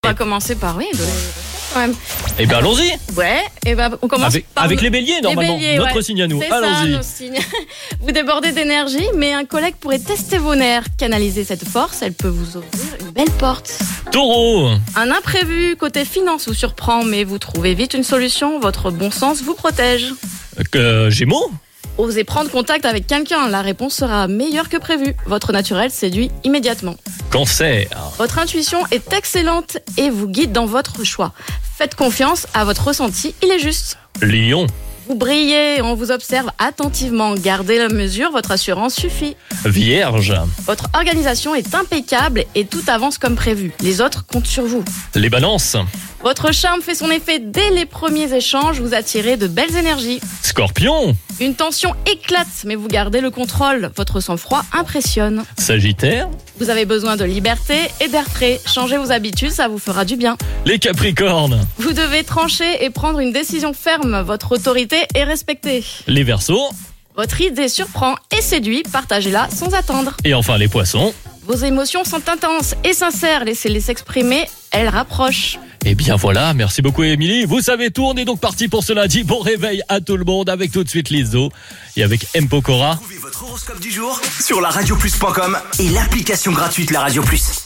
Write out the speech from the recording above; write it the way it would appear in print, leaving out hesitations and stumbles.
On va commencer par quand même. Eh ben allons-y. Ouais, et ben on commence avec les béliers normalement. Les béliers, notre signe à nous. C'est Allons-y. ça, nos signes. Vous débordez d'énergie, mais un collègue pourrait tester vos nerfs. Canaliser cette force, elle peut vous ouvrir une belle porte. Taureau. Un imprévu côté finance vous surprend, mais vous trouvez vite une solution. Votre bon sens vous protège. Gémeaux. Osez prendre contact avec quelqu'un, la réponse sera meilleure que prévu. Votre naturel séduit immédiatement. Cancer. Votre intuition est excellente et vous guide dans votre choix. Faites confiance à votre ressenti, il est juste. Lion. Vous brillez, on vous observe attentivement. Gardez la mesure, votre assurance suffit. Vierge. Votre organisation est impeccable et tout avance comme prévu. Les autres comptent sur vous. Les balances. Votre charme fait son effet dès les premiers échanges, vous attirez de belles énergies. Scorpion. Une tension éclate, mais vous gardez le contrôle. Votre sang-froid impressionne. Sagittaire. Vous avez besoin de liberté et d'air frais. Changez vos habitudes, ça vous fera du bien. Les Capricornes. Vous devez trancher et prendre une décision ferme. Votre autorité est respectée. Les Verseaux. Votre idée surprend et séduit, partagez-la sans attendre. Et enfin les Poissons. Vos émotions sont intenses et sincères, laissez-les s'exprimer, elles rapprochent. Et bien voilà, merci beaucoup Émilie. Vous savez tout, on est donc parti pour ce lundi. Bon réveil à tout le monde avec tout de suite Lizzo et avec M. Pokora. Trouvez votre horoscope du jour sur laradioplus.com et l'application gratuite La Radio Plus.